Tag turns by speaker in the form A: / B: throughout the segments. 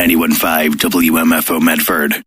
A: 91.5 WMFO Medford.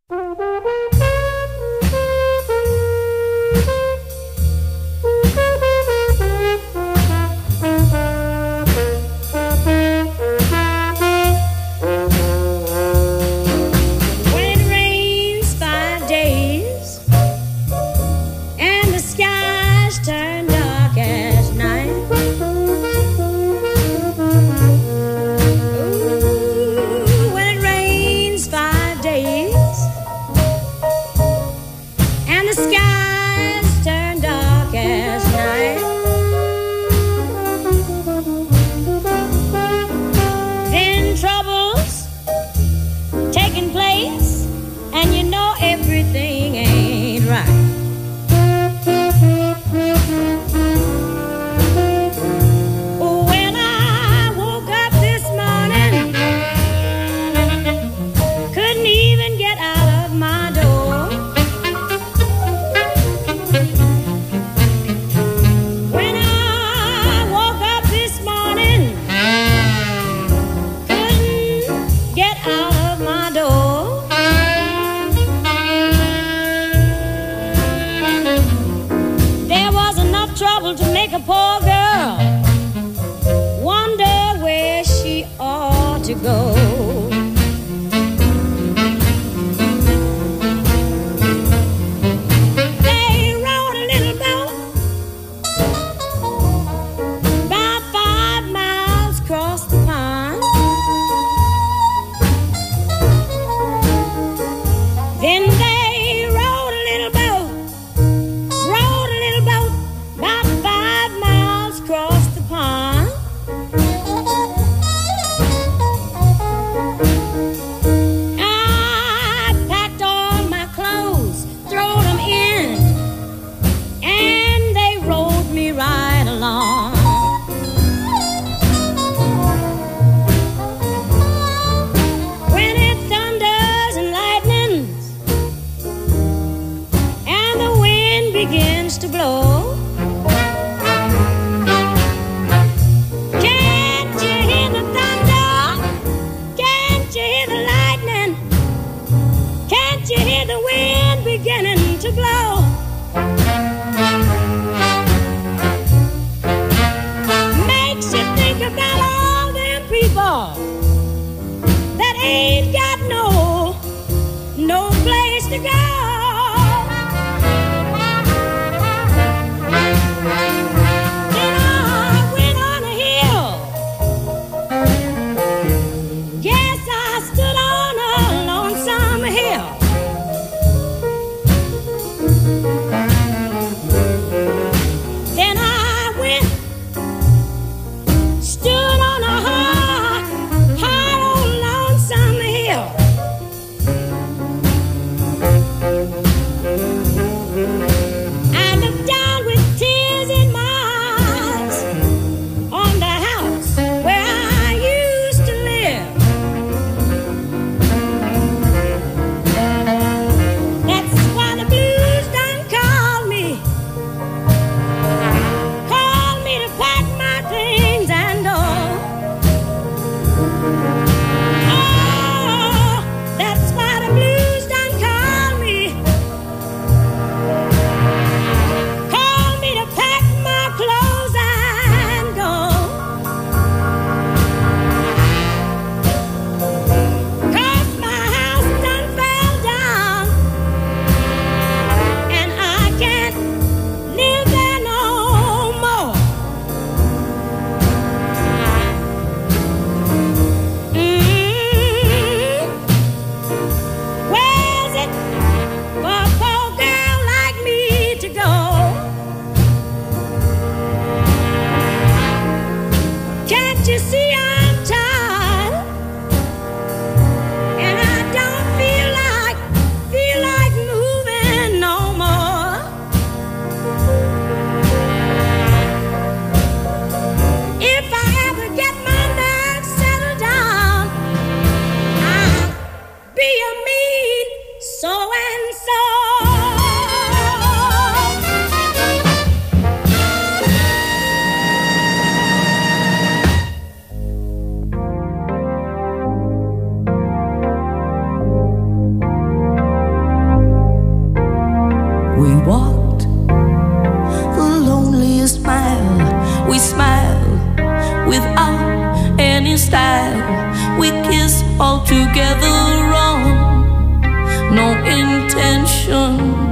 B: We walked the loneliest mile. We smiled without any style. We kissed all together wrong, no intention.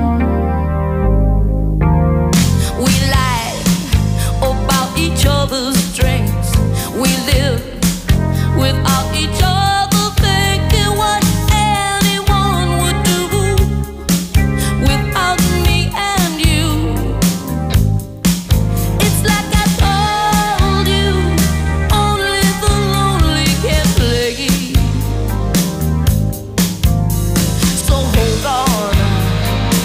B: We lied about each other's strengths. We lived without each other, thinking what anyone would do without me and you. It's like I told you, only the lonely can play. So hold on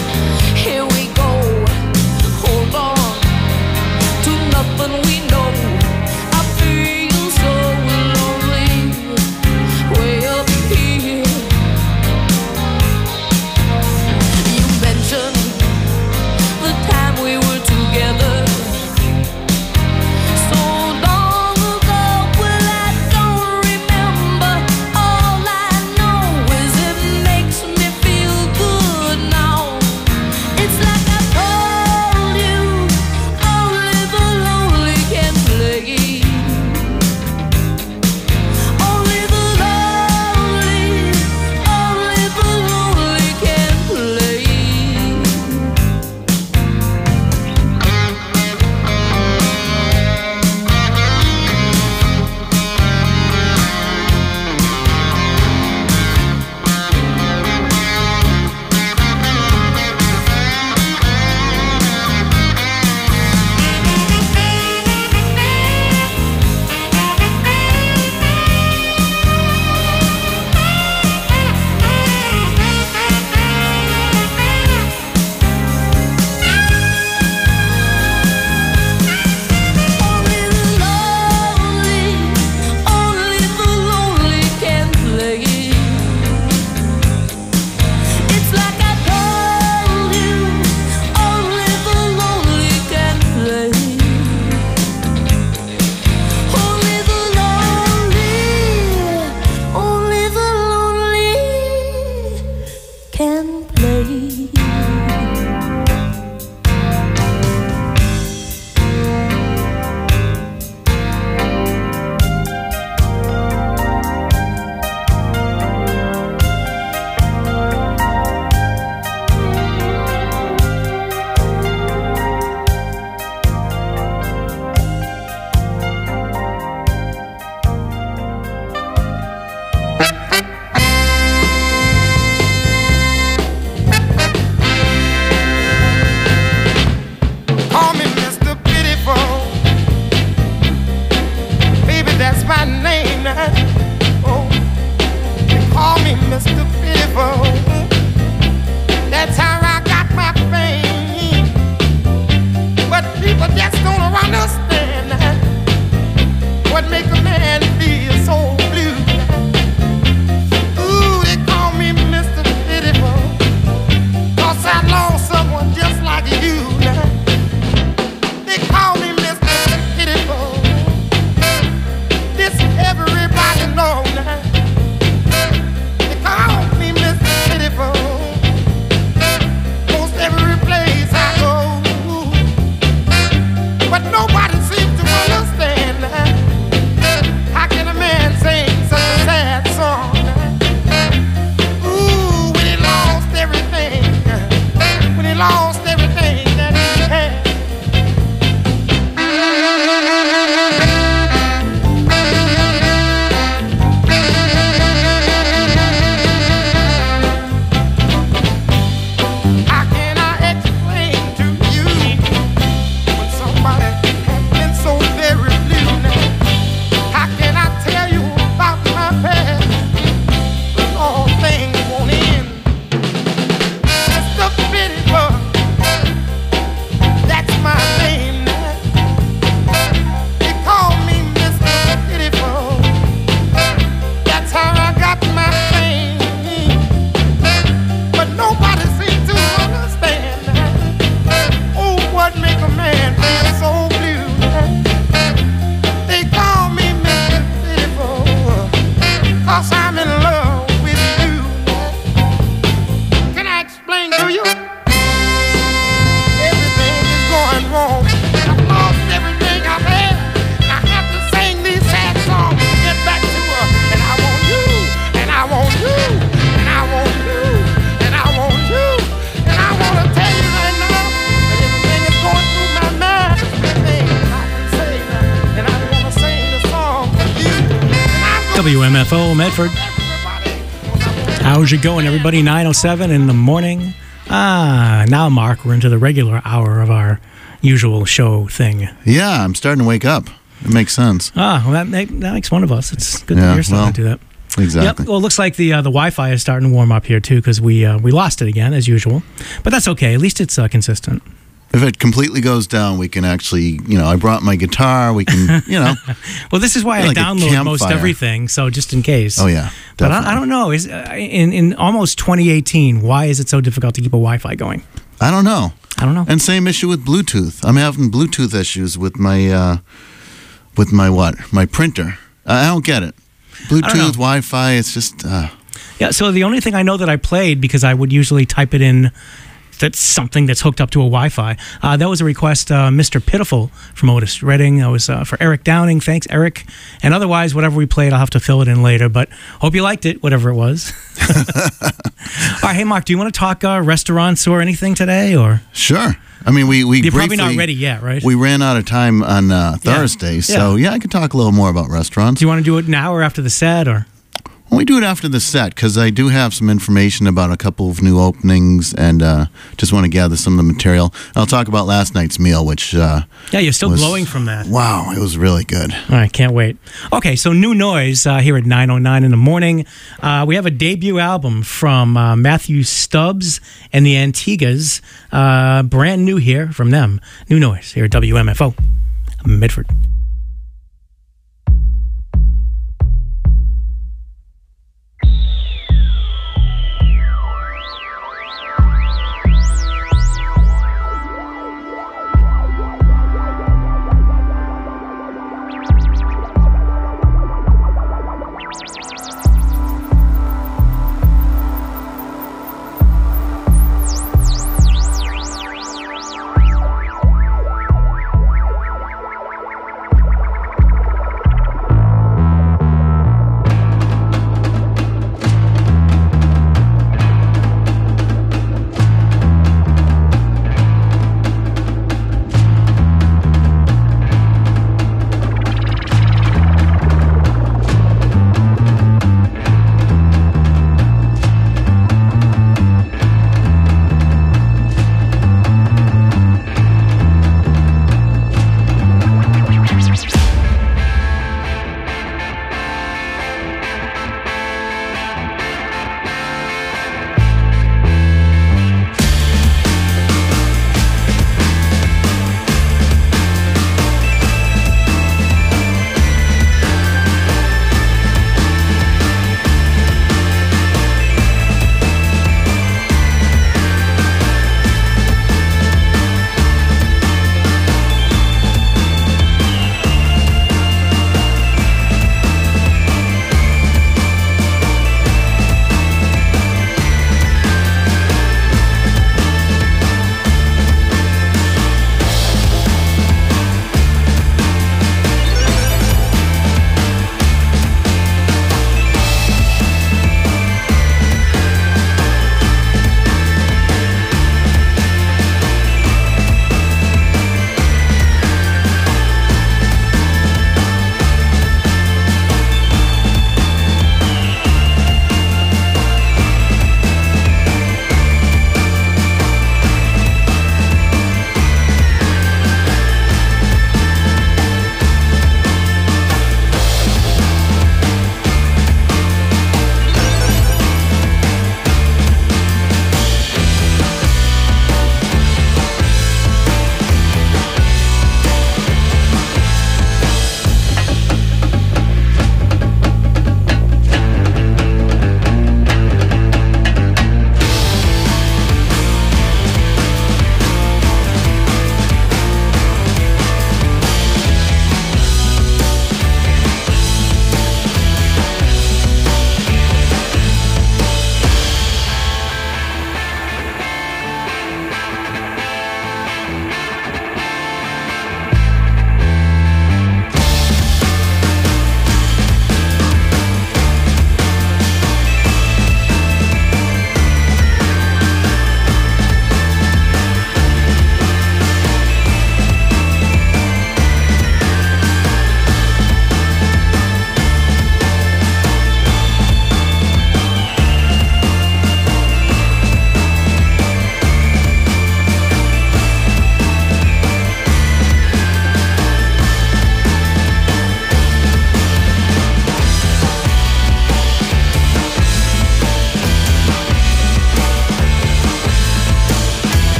C: WMFO Medford. How's it going, everybody? 9:07 in the morning. Now, Mark, we're into the regular hour of our usual show thing.
D: Yeah, I'm starting to wake up. It makes sense.
C: Well, that makes one of us. It's good that you're starting to do that.
D: Exactly.
C: Yep. Well, it looks like the Wi-Fi is starting to warm up here, too, because we lost it again, as usual. But that's okay. At least it's consistent.
D: If it completely goes down, we can actually, I brought my guitar. We can,
C: Well, this is why I download most everything, so just in case.
D: Oh, yeah.
C: But I don't know. Is in almost 2018, why is it so difficult to keep a Wi-Fi going?
D: I don't know.
C: And
D: same issue with Bluetooth. I'm having Bluetooth issues with my my printer. I don't get it. Bluetooth, Wi-Fi, it's just...
C: Yeah, so the only thing I know that I played, because I would usually type it in, that's something that's hooked up to a Wi-Fi. That was a request, Mr. Pitiful from Otis Redding. That was for Eric Downing. Thanks, Eric. And otherwise, whatever we played, I'll have to fill it in later. But hope you liked it, whatever it was. All right, hey, Mark, do you want to talk restaurants or anything today? Or
D: Sure. I mean, we
C: You're probably not ready yet, right?
D: We ran out of time on Thursday, so yeah, I could talk a little more about restaurants.
C: Do you want to do it now or after the set, or?
D: Well, we do it after the set, because I do have some information about a couple of new openings, and just want to gather some of the material. I'll talk about last night's meal, which
C: you're still glowing from that.
D: Wow, it was really good.
C: All right, can't wait. Okay, so New Noise here at 9:09 in the morning. We have a debut album from Matthew Stubbs and the Antiguas, brand new here from them. New Noise here at WMFO Medford.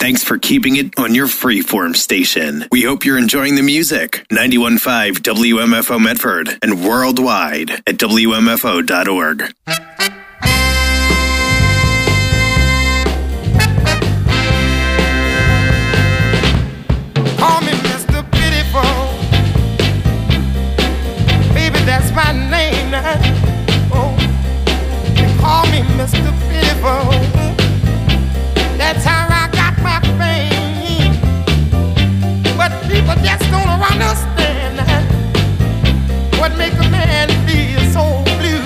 A: Thanks for keeping it on your freeform station. We hope you're enjoying the music. 91.5 WMFO Medford and worldwide at WMFO.org.
E: Call me Mr. Pitiful. Baby, that's my name now. Oh, they call me Mr. Pitiful. That's how I got my fame. But people just don't understand what make a man feel so blue.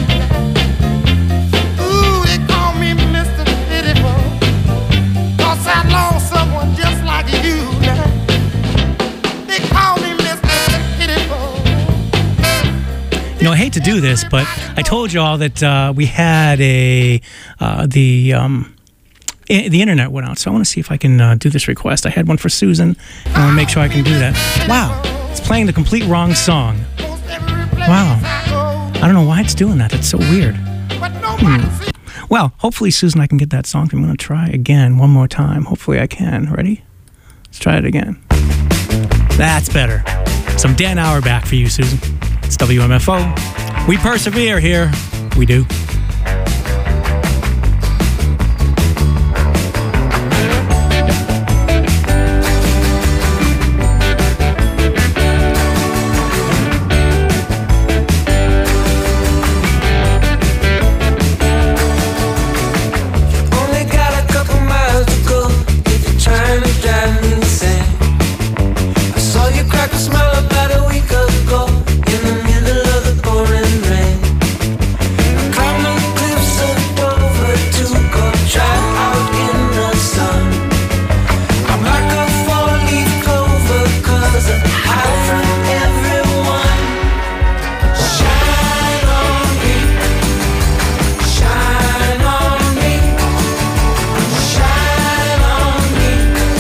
E: Ooh, they call me Mr. Pitiful, 'cause I lost someone just like you now. They call me Mr. Pitiful.
C: You know, I hate to do this, but I told you all that we had the internet went out, so I want to see if I can do this request. I had one for Susan. I want to make sure I can do that. Wow, it's playing the complete wrong song. Wow, I don't know why it's doing that. It's so weird. Well, hopefully, Susan, I can get that song. I'm going to try again one more time. Hopefully I can. Ready? Let's try it again. That's better. Some Dan Auerbach for you, Susan. It's WMFO. We persevere here. We do.
F: Only got a couple miles to go if you're trying to drive me insane. I saw you crack a smile about a week ago in the middle of the pouring rain. I climbed the cliffs of Dover to go try out in the sun. I'm like a four-leaf clover 'cause I hide from everyone. Shine on me, shine on me. Shine on me,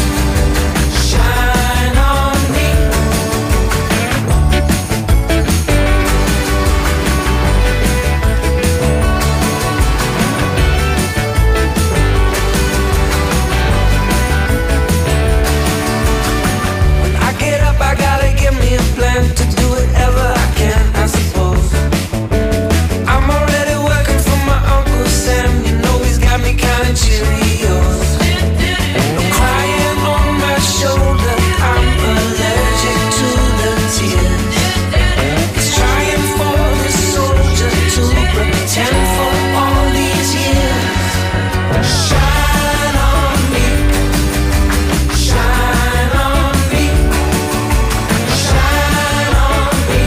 F: shine on me. When I get up, I gotta give me a plan to do whatever I can, I suppose. I'm already working for my Uncle Sam. You know he's got me counting Cheerios. No crying on my shoulder. I'm allergic to the tears. He's trying for the soldier to pretend for all these years. Shine on me, shine on me, shine on me,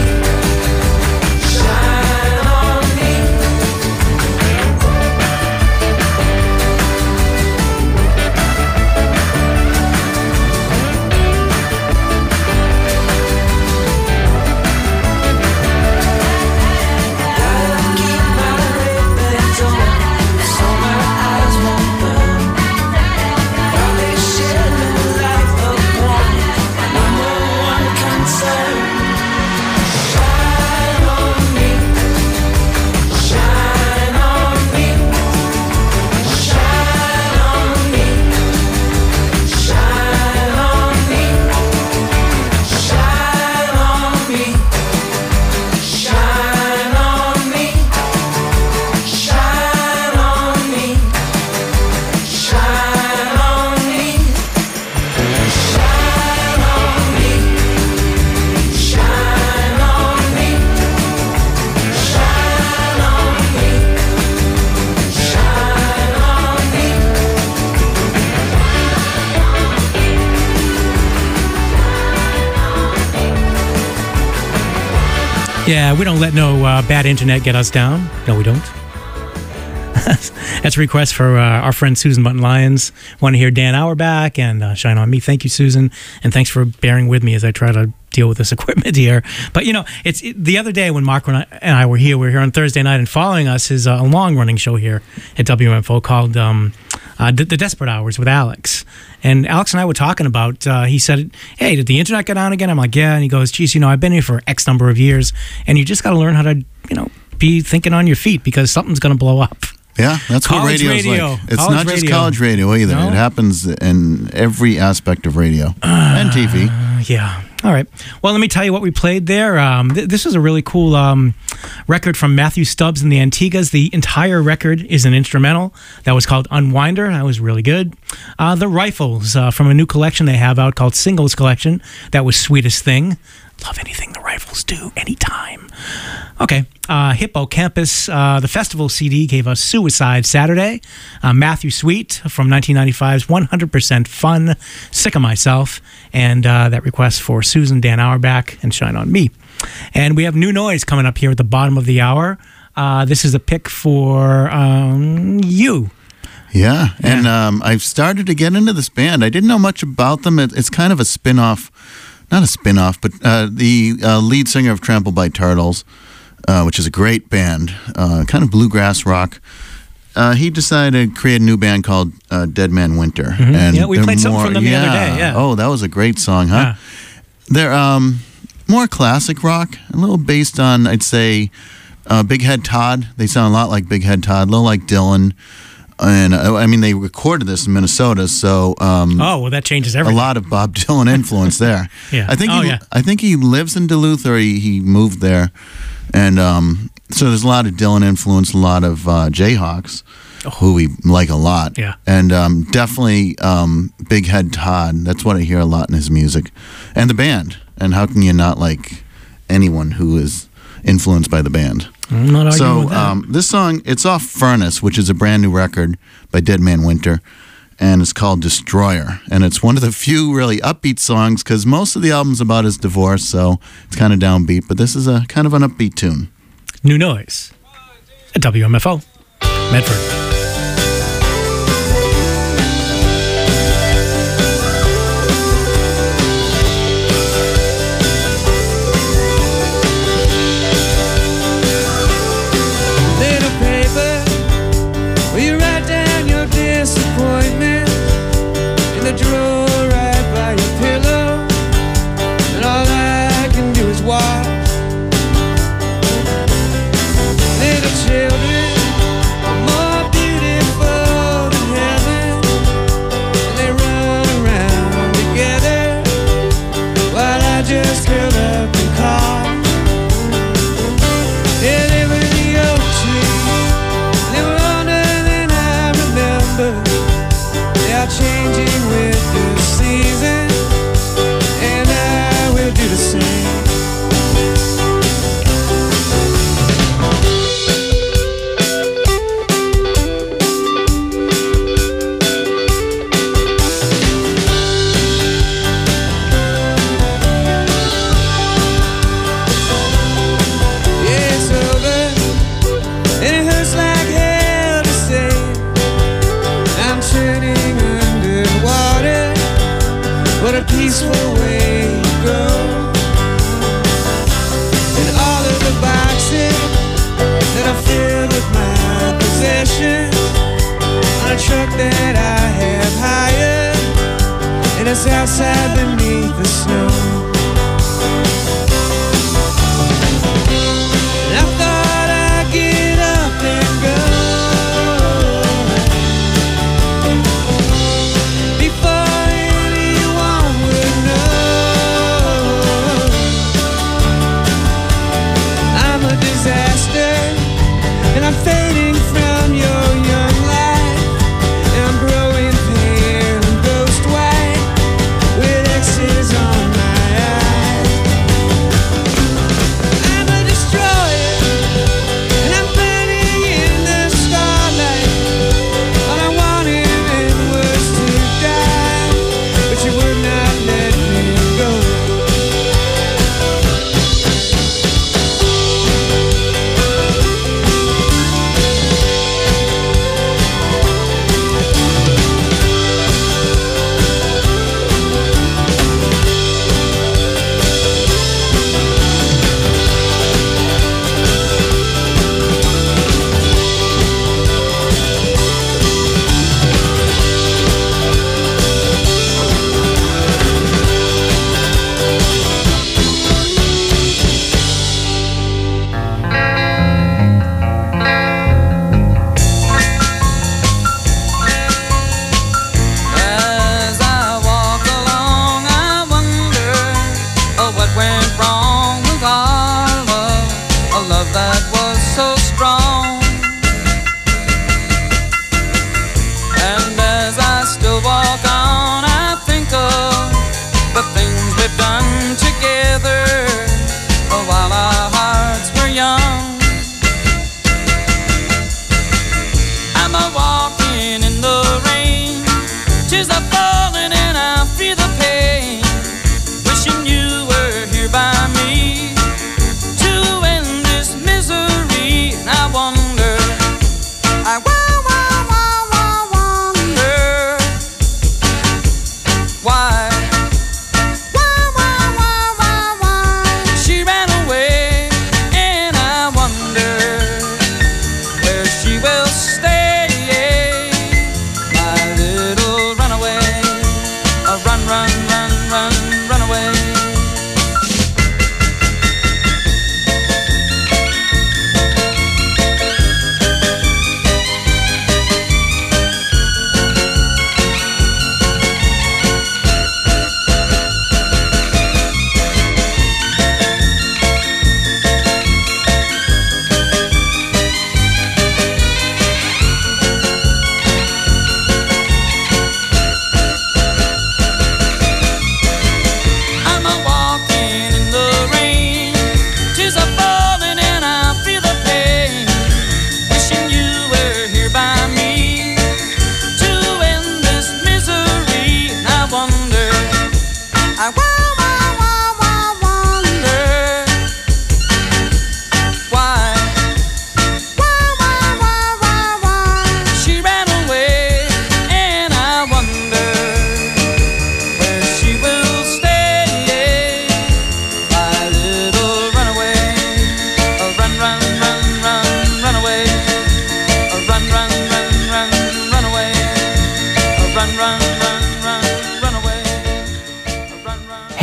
F: shine on me. Gotta keep my Ray-Bans on so my eyes won't burn. While they share the life of one, number one concern. Shine on me, shine on me, shine on me, shine on me, shine on me. Shine on me, shine on me, shine on me, shine on me, shine on me, shine on me, shine on me.
C: Yeah, we don't let no bad internet get us down. No, we don't. That's a request for our friend Susan Button Lyons. Want to hear Dan Auerbach and Shine On Me. Thank you, Susan. And thanks for bearing with me as I try to deal with this equipment here. But, you know, the other day when Mark and I were here, on Thursday night, and following us is a long-running show here at WMFO called The Desperate Hours with Alex. And Alex and I were talking about, he said, hey, did the internet go down again? I'm like, yeah. And he goes, geez, you know, I've been here for X number of years, and you just got to learn how to, you know, be thinking on your feet because something's going to blow up.
D: Yeah, that's what
C: College
D: radio's
C: radio.
D: like. It's
C: College
D: not just
C: radio.
D: college radio either.
C: No?
D: It happens in every aspect of radio and TV.
C: Yeah. All right. Well, let me tell you what we played there. This is a really cool record from Matthew Stubbs and the Antiguas. The entire record is an instrumental that was called Unwinder. That was really good. The Rifles from a new collection they have out called Singles Collection. That was Sweetest Thing. Love anything the Rifles do, anytime. Okay. Hippocampus, the festival CD gave us Suicide Saturday. Matthew Sweet from 1995's 100% Fun, Sick of Myself, and that request for Susan Dan Auerbach and Shine on Me. And we have New Noise coming up here at the bottom of the hour. This is a pick for you.
D: Yeah, and I've started to get into this band. I didn't know much about them. It's kind of a spin-off, not a spin-off, but the lead singer of Trampled by Turtles, which is a great band, kind of bluegrass rock. He decided to create a new band called Dead Man Winter. And
C: Yeah, we
D: they're
C: played something from them the other day, yeah.
D: Oh, that was a great song, huh?
C: Yeah.
D: They're more classic rock, a little based on, I'd say, Big Head Todd. They sound a lot like Big Head Todd, a little like Dylan. And I mean, they recorded this in Minnesota, so
C: Oh, well, that changes
D: a
C: everything.
D: lot of Bob Dylan influence there.
C: Yeah.
D: I think
C: Oh,
D: he,
C: yeah.
D: I think he lives in Duluth, or he moved there, and so there's a lot of Dylan influence, a lot of Jayhawks, who we like a lot.
C: Yeah.
D: And definitely Big Head Todd. That's what I hear a lot in his music, and the band. And how can you not like anyone who is influenced by the band?
C: I'm not arguing
D: So
C: with that.
D: this song, it's off Furnace, which is a brand new record by Dead Man Winter, and it's called Destroyer. And it's one of the few really upbeat songs, because most of the album's about his divorce, so it's kind of downbeat, but this is a kind of an upbeat tune.
C: New Noise at WMFO, Medford.
G: Little paper where you write down your disappointment in the drawer right by your pillow, and all I can do is watch. Little children are more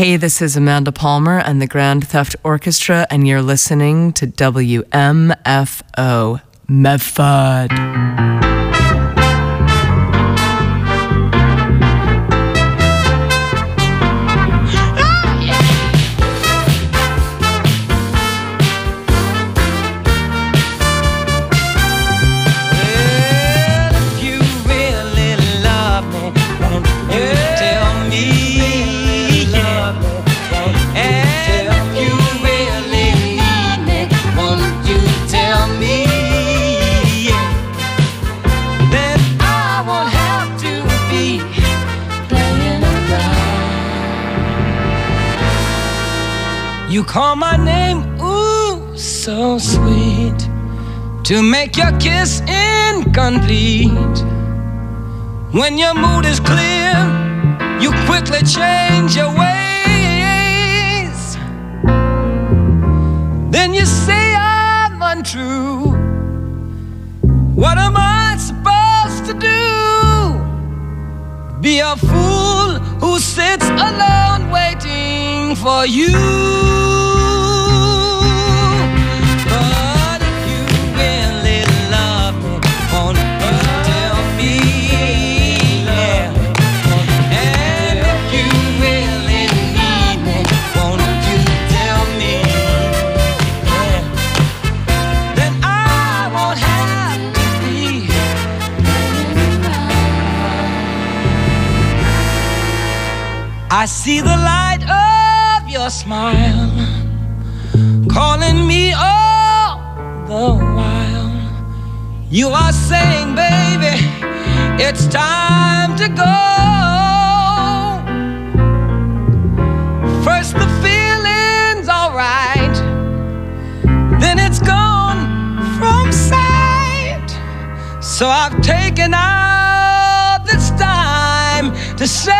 H: Hey, this is Amanda Palmer and the Grand Theft Orchestra, and you're listening to WMFO Medford.
F: You call my name, ooh, so sweet, to make your kiss incomplete. When your mood is clear, you quickly change your ways. Then you say I'm untrue. What am I supposed to do? Be a fool who sits alone waiting for you. I see the light of your smile calling me all the while. You are saying, baby, it's time to go. First the feeling's alright, then it's gone from sight. So I've taken out this time to say,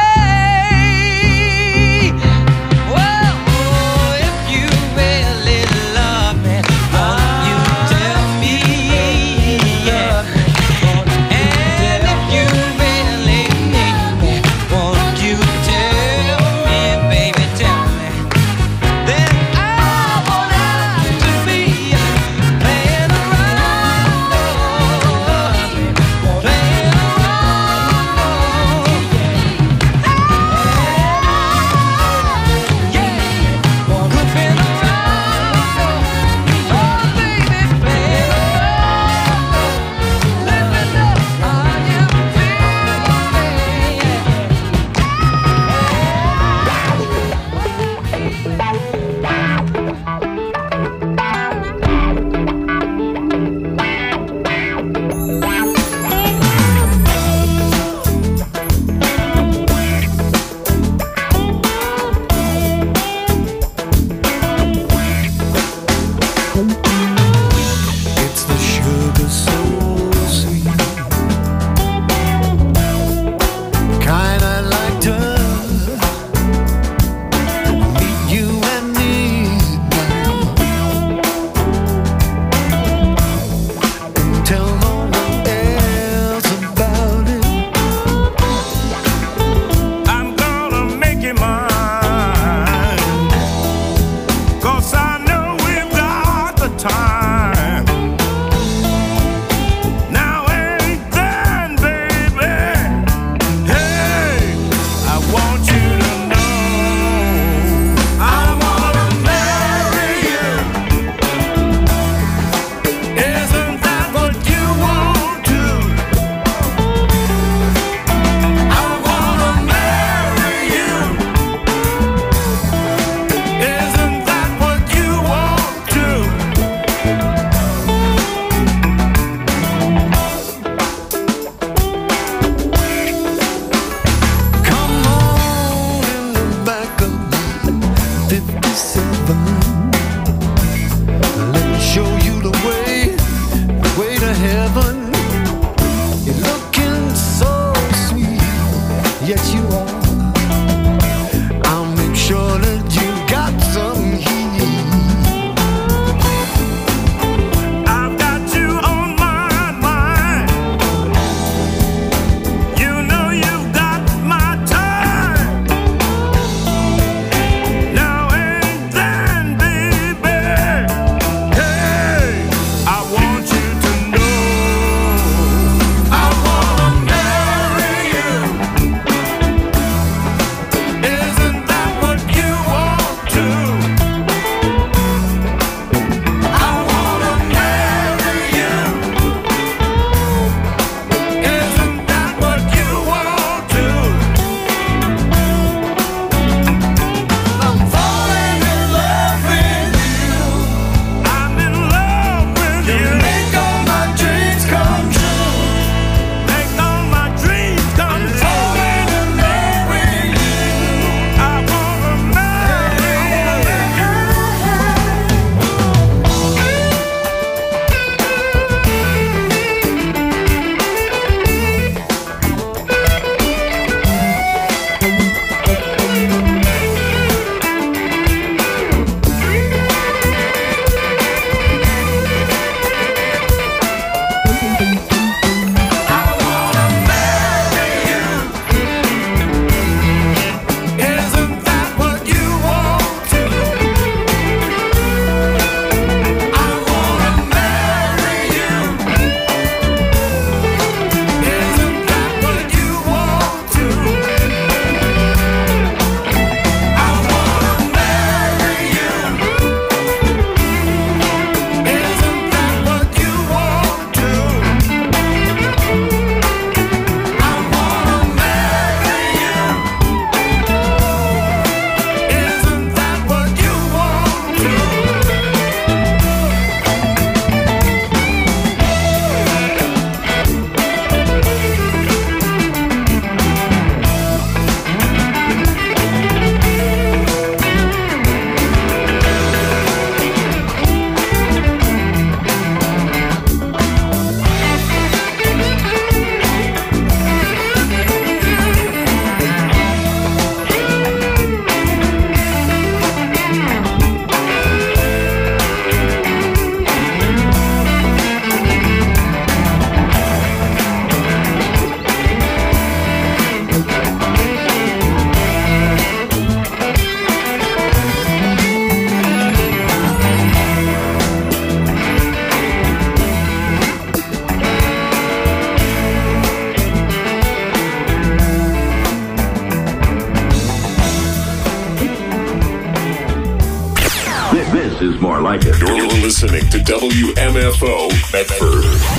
I: listening to WMFO Medford.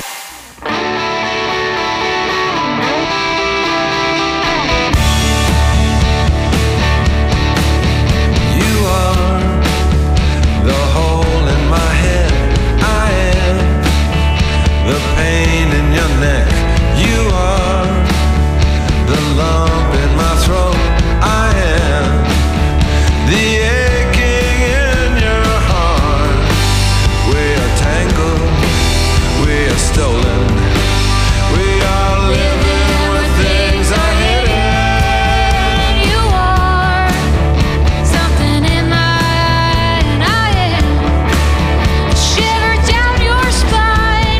J: The pain in your neck, you are the lump in my throat. I am the aching in your heart. We are tangled, we are stolen, we are living with things are hidden.
B: You are something in my eye, and I am a shiver down your spine.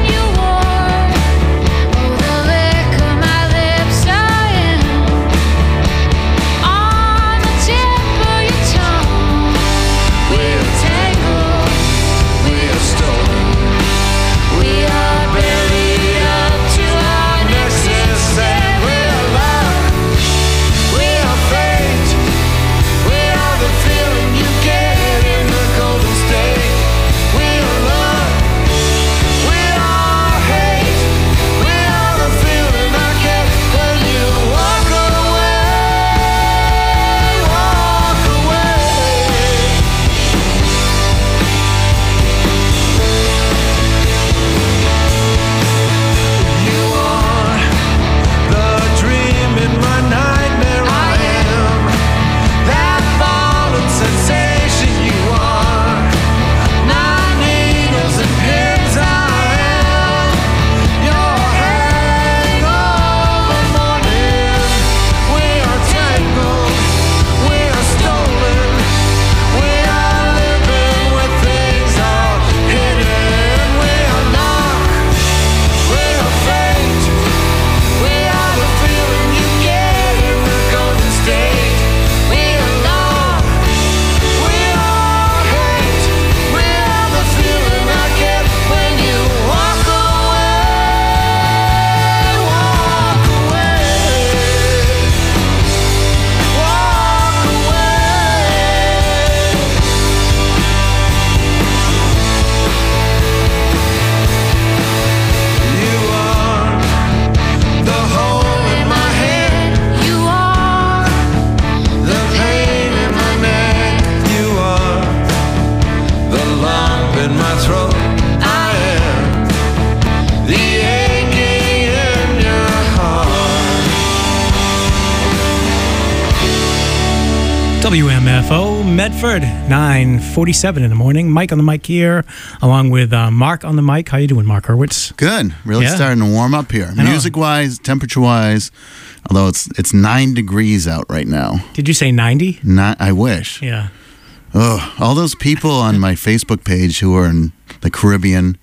C: WMFO Medford, 9:47 in the morning. Mike on the mic here, along with Mark on the mic. How you doing, Mark Hurwitz?
D: Good. Really
C: Yeah.
D: starting to warm up here.
C: I know.
D: Music-wise, temperature-wise, although it's 9 degrees out right now.
C: Did you say 90?
D: I wish.
C: Yeah.
D: Oh, all those people on my Facebook page who are in the Caribbean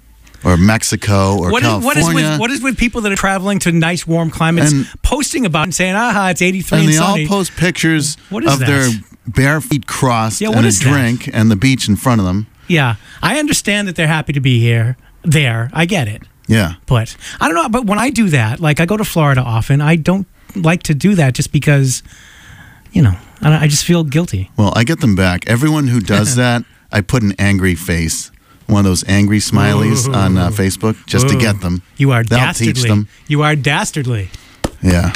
D: or Mexico or California.
C: What is with people that are traveling to nice warm climates,
D: And-
C: posting about it and saying, it's 83
D: and
C: and
D: they all
C: sunny.
D: post pictures
C: What is
D: of
C: that?
D: their bare feet crossed
C: Yeah, what
D: and a
C: is that?
D: drink and the beach in front of them.
C: Yeah. I understand that they're happy to be here. I get it.
D: Yeah.
C: But I don't know. But when I do that, like I go to Florida often, I don't like to do that just because, I just feel guilty.
D: Well, I get them back. Everyone who does that, I put an angry face, one of those angry smileys on Facebook, just to get them.
C: You are
D: That'll
C: dastardly.
D: teach them.
C: You are dastardly.
D: Yeah,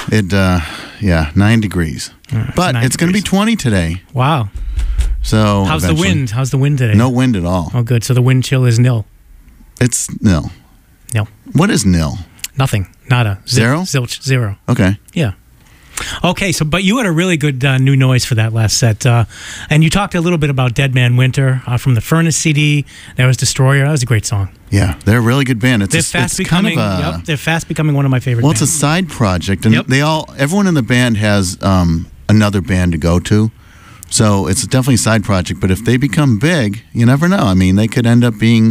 D: 9 degrees. But
C: 9
D: it's going to be 20 today.
C: Wow.
D: So
C: How's the
D: eventually-
C: wind? How's the wind today?
D: No wind at all.
C: Oh, good. So the wind chill is nil.
D: It's nil.
C: Nil.
D: What is nil?
C: Nothing. Nada.
D: Zero?
C: Zilch. Zero.
D: Okay.
C: Yeah. Okay, but you had a really good new noise for that last set. And you talked a little bit about Dead Man Winter from the Furnace CD. That was Destroyer. That was a great song.
D: Yeah, they're a really good band.
C: They're fast becoming they're fast becoming one of my favorite
D: Well,
C: bands.
D: it's a side project, and
C: Yep.
D: everyone in the band has another band to go to. So it's definitely a side project. But if they become big, you never know. I mean, they could end up being,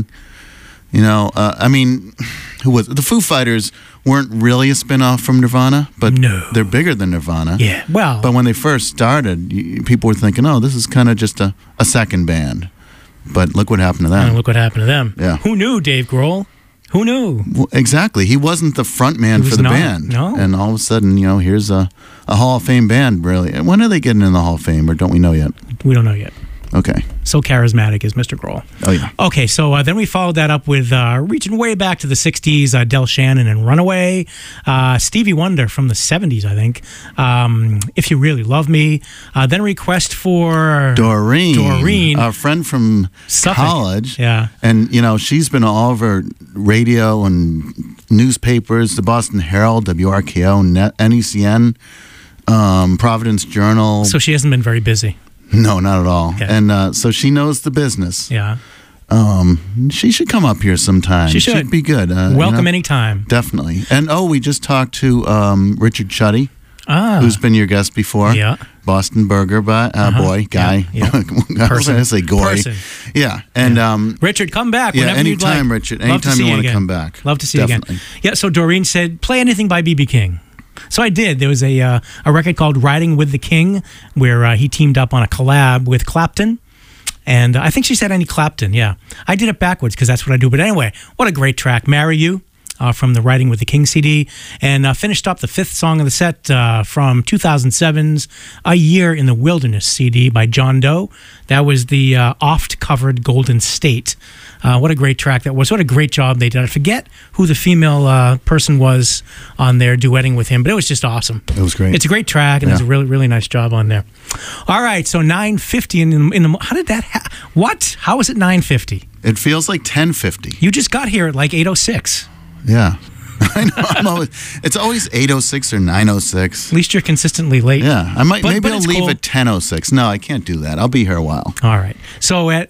D: who was the Foo Fighters weren't really a spin-off from Nirvana, but they're bigger than Nirvana.
C: Yeah, well.
D: But when they first started, people were thinking, oh, this is kind of just a second band. But look what happened to them.
C: And look what happened to them.
D: Yeah.
C: Who knew, Dave Grohl? Who knew?
D: Well, exactly. He wasn't the front man
C: He
D: for
C: was
D: the
C: not,
D: band.
C: no.
D: And all of a sudden, here's a Hall of Fame band, really. When are they getting in the Hall of Fame, or don't we know yet?
C: We don't know yet.
D: Okay.
C: So charismatic is Mr. Grohl.
D: Oh, yeah.
C: Okay, so then we followed that up with reaching way back to the 60s, Del Shannon and Runaway. Stevie Wonder from the 70s, I think. If You Really Love Me. Then a request for...
D: Doreen. A friend from
C: Suffolk.
D: college.
C: Yeah.
D: And, she's been all over radio and newspapers, the Boston Herald, WRKO, NECN, Providence Journal.
C: So she hasn't been very busy.
D: No, not at all.
C: Okay.
D: And so she knows the business.
C: Yeah.
D: She should come up here sometime.
C: She should.
D: She'd be good.
C: Welcome anytime.
D: Definitely. And we just talked to Richard Chuddy,
C: Ah.
D: who's been your guest before.
C: Yeah.
D: Boston Burger guy.
C: Yeah.
D: I was going to say goy.
C: Person.
D: Yeah. And
C: Richard, come back whenever you'd like.
D: anytime, Richard.
C: Love to
D: Anytime
C: see
D: you want to
C: again.
D: come back.
C: Love to see
D: Definitely.
C: you again. Yeah, so Doreen said, play anything by B.B. King. So I did. There was a record called Riding with the King where he teamed up on a collab with Clapton. And I think she said any Clapton, yeah. I did it backwards because that's what I do. But anyway, what a great track. Marry You from the Riding with the King CD. And finished up the fifth song of the set from 2007's A Year in the Wilderness CD by John Doe. That was the oft-covered Golden State. What a great track that was. What a great job they did. I forget who the female person was on there duetting with him, but it was just awesome.
D: It was great.
C: It's a great track, and there's a really, really nice job on there. All right, so 9:50 in the how did that what? How was it 9:50?
D: It feels like 10:50.
C: You just got here at like 8:06.
D: Yeah. I know. It's always 8:06 or 9:06.
C: At least you're consistently late.
D: Yeah, maybe I'll
C: it's
D: leave
C: cool.
D: at 10:06. No, I can't do that. I'll be here a while.
C: All right. So at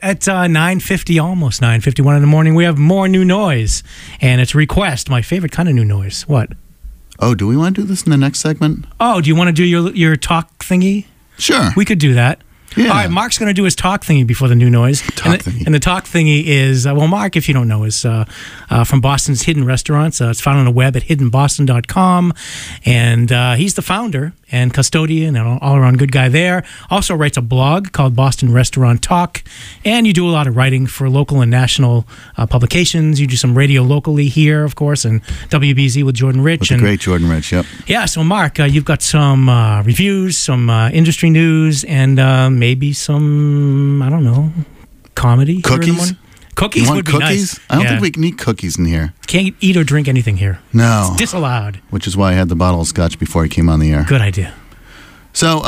C: 9:50, almost 9:51 in the morning, we have more new noise, and it's request. My favorite kind of new noise. What?
D: Oh, do we want to do this in the next segment?
C: Oh, do you want to do your talk thingy?
D: Sure.
C: We could do that.
D: Yeah.
C: All right, Mark's going to do his talk thingy before the new noise.
D: Thingy.
C: And the talk thingy is, Mark, if you don't know, is from Boston's Hidden Restaurants. It's found on the web at hiddenboston.com. And he's the founder and custodian and all-around good guy there. Also writes a blog called Boston Restaurant Talk. And you do a lot of writing for local and national publications. You do some radio locally here, of course, and WBZ with Jordan Rich.
D: With the great Jordan Rich, yep.
C: Yeah, so Mark, you've got some reviews, some industry news, and maybe some, I don't know, comedy. here in the
D: Cookies?
C: morning. Cookies
D: You want
C: would be
D: cookies?
C: nice.
D: I don't
C: Yeah.
D: think we can eat cookies in here.
C: Can't eat or drink anything here.
D: No.
C: It's disallowed.
D: Which is why I had the bottle of scotch before I came on the air.
C: Good idea.
D: So,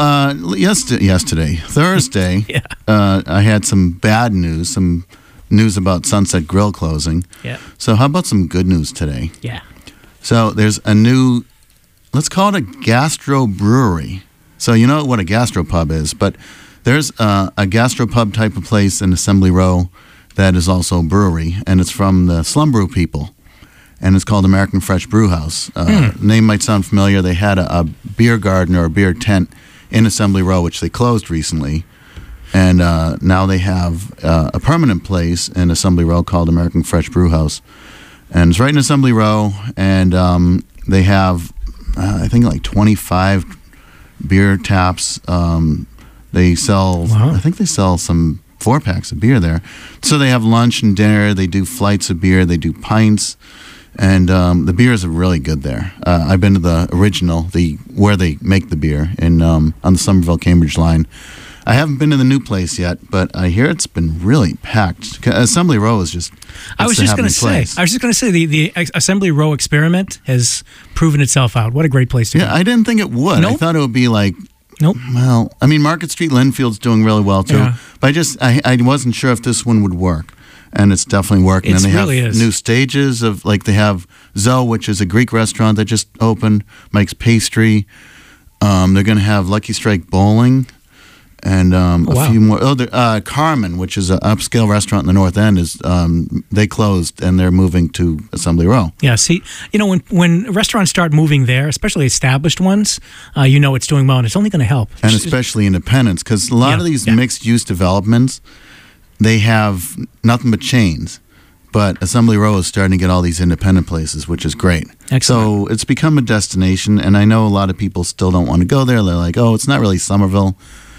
D: Thursday,
C: Yeah.
D: I had some bad news, some news about Sunset Grill closing.
C: Yeah.
D: So, how about some good news today?
C: Yeah.
D: So, there's a new, let's call it a gastro brewery. So, you know what a gastropub is, but there's a gastropub type of place in Assembly Row that is also a brewery, and it's from the Slum Brew people. And it's called American Fresh Brew House. Name might sound familiar. They had a beer garden or a beer tent in Assembly Row, which they closed recently. And now they have a permanent place in Assembly Row called American Fresh Brew House. And it's right in Assembly Row. And they have, I think, like 25 beer taps. They sell,
C: Wow.
D: I think they sell some 4-packs of beer there. So they have lunch and dinner. They do flights of beer. They do pints. And the beers are really good there. I've been to the original, where they make the beer on the Somerville Cambridge line. I haven't been to the new place yet, but I hear it's been really packed. Assembly Row is just.
C: I was just going to say the Assembly Row experiment has proven itself out. What a great place to
D: Yeah,
C: be.
D: I didn't think it would. I
C: Nope.
D: thought it would be like.
C: Nope.
D: Well, I mean, Market Street Linfield's doing really well too,
C: Yeah.
D: but I wasn't sure if this one would work. And it's definitely working.
C: It
D: And they
C: really
D: have
C: is.
D: new stages of, like, they have Zoe, which is a Greek restaurant that just opened, Mike's Pastry. They're going to have Lucky Strike Bowling and
C: wow.
D: a few more. Oh, Carmen, which is an upscale restaurant in the North End, they closed and they're moving to Assembly Row.
C: Yeah, see, when restaurants start moving there, especially established ones, it's doing well, and it's only going to help.
D: And especially independents, because a lot of these mixed-use developments, they have nothing but chains. But Assembly Row is starting to get all these independent places, which is great.
C: Excellent.
D: So it's become a destination, and I know a lot of people still don't want to go there. They're like, oh, it's not really Somerville.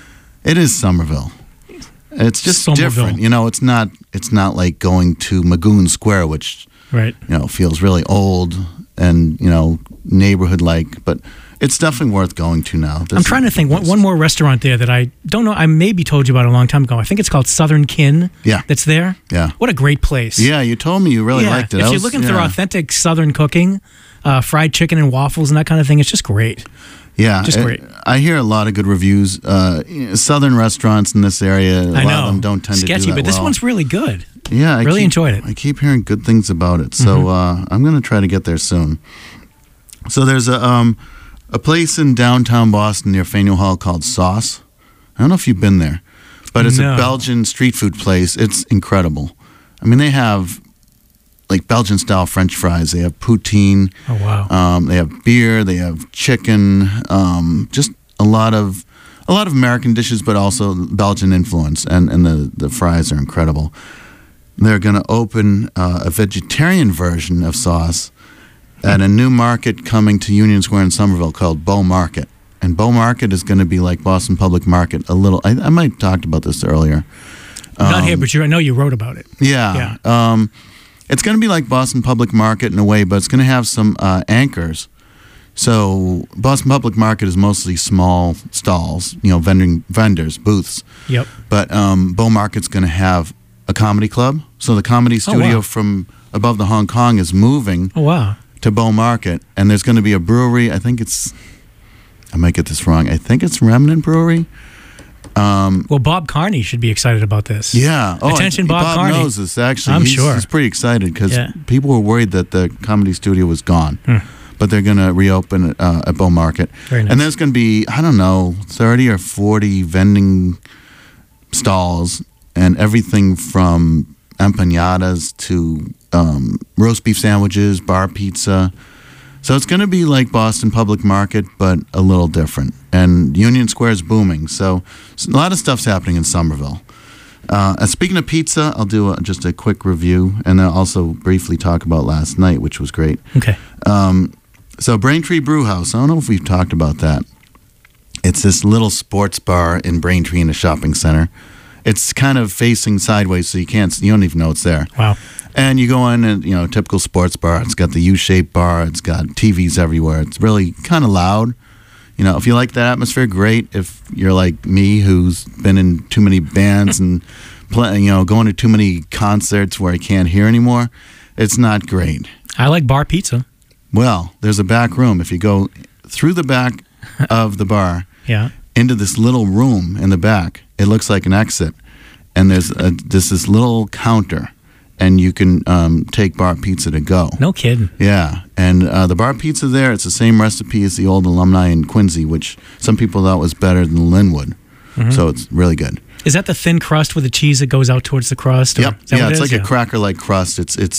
D: It is Somerville. It's just
C: Somerville.
D: different. It's not like going to Magoon Square, which
C: Right.
D: feels really old and neighborhood-like. But it's definitely worth going to now.
C: I'm trying to think. One more restaurant there that I don't know. I maybe told you about a long time ago. I think it's called Southern Kin.
D: Yeah.
C: That's there.
D: Yeah.
C: What a great place.
D: Yeah, you told me you really liked it.
C: If you're looking for authentic Southern cooking, fried chicken and waffles and that kind of thing, it's just great.
D: Yeah,
C: Just great.
D: I hear a lot of good reviews. Southern restaurants in this area, a lot of them don't tend
C: Sketchy,
D: to do that
C: but this
D: well.
C: one's really good.
D: Yeah, I
C: really
D: keep-
C: enjoyed it.
D: I keep hearing good things about it, so I'm going to try to get there soon. So there's a place in downtown Boston near Faneuil Hall called Sauce. I don't know if you've been there, but it's
C: No.
D: a Belgian street food place. It's incredible. I mean, they have like Belgian style French fries. They have poutine.
C: Oh wow.
D: They have beer. They have chicken. Just a lot of American dishes, but also Belgian influence, and the fries are incredible. They're going to open a vegetarian version of Sauce at a new market coming to Union Square in Somerville called Bow Market. And Bow Market is going to be like Boston Public Market a little. I might have talked about this earlier.
C: Not here, but I know you wrote about it.
D: Yeah. It's going to be like Boston Public Market in a way, but it's going to have some anchors. So Boston Public Market is mostly small stalls, vendors, booths.
C: Yep.
D: But Bow Market's going to have a comedy club. So the comedy studio
C: wow.
D: from above the Hong Kong is moving
C: Oh wow.
D: to Bow Market, and there's going to be a brewery. I might get this wrong. I think it's Remnant Brewery.
C: Well, Bob Carney should be excited about this.
D: Yeah.
C: Attention, Bob Carney.
D: knows this, actually.
C: I'm sure.
D: He's pretty excited because
C: Yeah.
D: people were worried that the comedy studio was gone. But they're going to reopen at Bow Market.
C: Very nice.
D: And there's going to be, 30 or 40 vending stalls, and everything from empanadas to roast beef sandwiches, bar pizza. So it's going to be like Boston Public Market, but a little different. And Union Square is booming. So a lot of stuff's happening in Somerville. Speaking of pizza, I'll do just a quick review, and then also briefly talk about last night, which was great.
C: Okay.
D: So Braintree Brew House, I don't know if we've talked about that. It's this little sports bar in Braintree in a shopping center. It's kind of facing sideways, so you don't even know it's there.
C: Wow.
D: And you go in and, typical sports bar. It's got the U-shaped bar. It's got TVs everywhere. It's really kind of loud. If you like that atmosphere, great. If you're like me, who's been in too many bands and going to too many concerts where I can't hear anymore, it's not great.
C: I like bar pizza.
D: Well, there's a back room. If you go through the back of the bar
C: Yeah.
D: into this little room in the back, it looks like an exit. And there's this little counter, and you can take bar pizza to go.
C: No kidding.
D: Yeah, and the bar pizza there, it's the same recipe as the old Alumni in Quincy, which some people thought was better than Linwood. So it's really good.
C: Is that the thin crust with the cheese that goes out towards the crust? or
D: Yep.
C: is that
D: Yeah,
C: what
D: it's
C: it
D: like
C: is?
D: a cracker-like crust. It's